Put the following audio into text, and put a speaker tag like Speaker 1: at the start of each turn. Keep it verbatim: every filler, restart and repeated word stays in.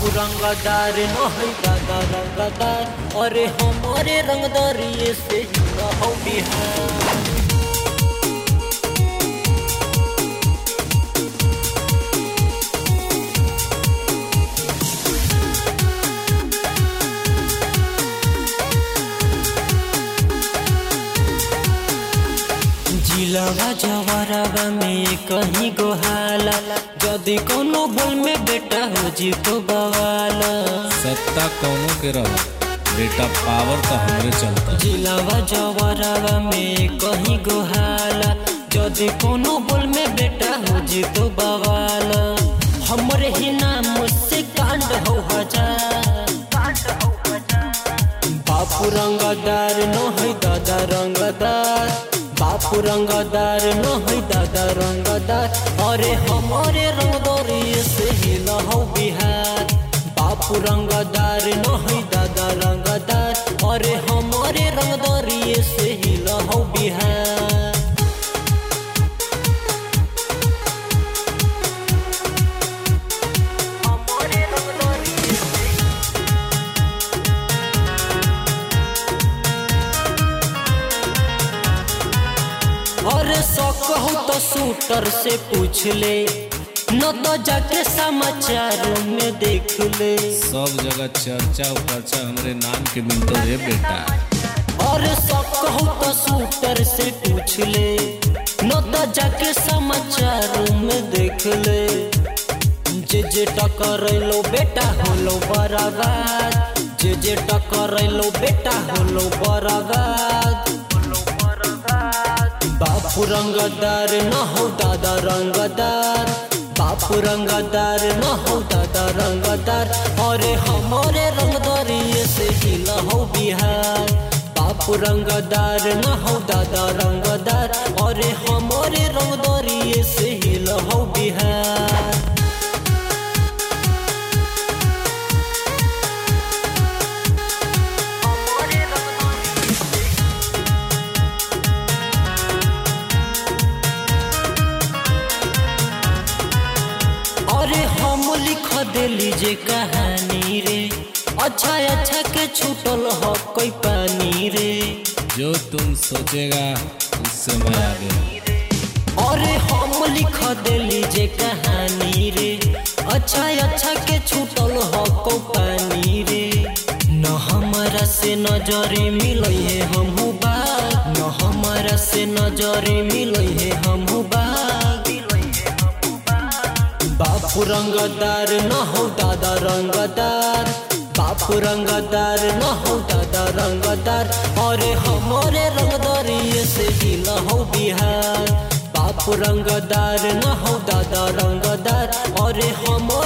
Speaker 1: बापू रंगदार नहीं दादा रंगदार अरे हमारे रंगदारी से हो बिहार। जिलावा जवारावा में कहीं गोहाला जदि कोनो बोल में बेटा हो जी तो बवाला।
Speaker 2: सत्ता कौनो के रहो बेटा पावर तो हमरे चलता।
Speaker 1: जिलावा जवारावा में कहीं गोहाला जदि कोनो बोल में बेटा हो जी तो बवाला। हमरे ही नाम से कांड हो हजार बापू रंगदार नहीं दादा रंगदार बापू रंगदार नहीं दादा रंगदार अरे हमारे रंगदारी से हिला हो बिहार। बापू रंगदार नहीं दादा रंगदार अरे हमारे रंगदारी से हिला हो बिहार। अरे शौक हो तो शूटर से पूछ ले न तो जाके समाचार में देख ले।
Speaker 2: सब जगह चर्चा उपरचा हमरे नाम के मिलते है बेटा।
Speaker 1: अरे शौक हो तो शूटर से पूछ ले न तो जाके समाचार में देख ले। जे जे टकर लो बेटा होलो बराबर जे जे टकर लो बेटा होलो बराबर। बापू रंगदार न हो दादा रंगदार बापू रंगदार न हो दादा रंगदार अरे हमारे रंगदारी से हिला हो बिहार। बापू रंगदार न हो दादा रंगदार अरे हमारे रंगदारी से हिला हो बिहार। अरे हम लिख दिली जे कहानी रे अच्छा अच्छा के छूटल हो कोई पानी रे।
Speaker 2: जो तुम सोचेगा उससे मैं आगे।
Speaker 1: अरे हम लिख दिली जे कहानी रे अच्छा अच्छा के छूटल हो को पानी रे। न हमारा से नजरे मिले है हमहू बाग न हमारा से नजरे मिले है हमहू बाग। बापू रंगदार न हो दादा रंगदार बापू रंगदार न हो दादा रंगदार अरे हमारे रंगदारी से हिला हो बिहार। बापू रंगदार न हो दादा रंगदार अरे हमारे